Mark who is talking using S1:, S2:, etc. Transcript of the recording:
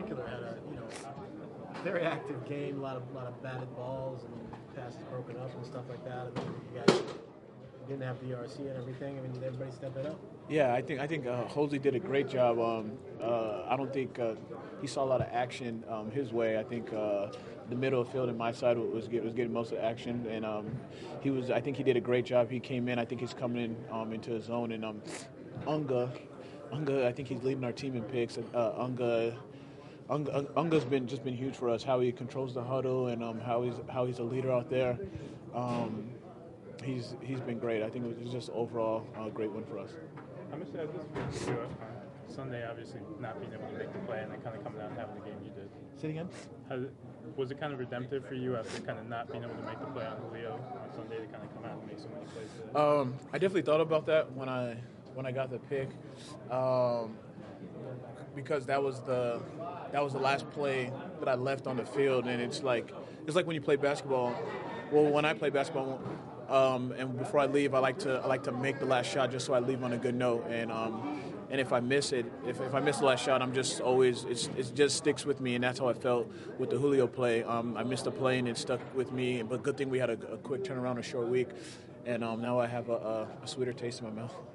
S1: particular had a very active game, a lot of batted balls and passes broken up and stuff like that. And you guys didn't have DRC and everything. I mean, did everybody step it up?
S2: Yeah, I think Jose did a great job. I don't think he saw a lot of action his way. I think the middle of the field and my side was getting most of the action, and I think he did a great job. He came in. I think he's coming in into his zone, and Unga, I think he's leading our team in picks. Unga's been huge for us. How he controls the huddle and how he's a leader out there. He's been great. I think it was just overall a great win for us.
S3: How much has this for you? Sunday, obviously not being able to make the play, and then kind of coming out and having the game you did.
S2: Say it again.
S3: Was it kind of redemptive for you after kind of not being able to make the play on Julio on Sunday to kind of come out and make so many plays today?
S2: I definitely thought about that when I got the pick, because that was the last play that I left on the field, and it's like when you play basketball. Well, when I play basketball. And before I leave, I like to make the last shot just so I leave on a good note. And if I miss it, if I miss the last shot, I'm just always it just sticks with me, and that's how I felt with the Julio play. I missed a play and it stuck with me. But good thing we had a quick turnaround, a short week, and now I have a sweeter taste in my mouth.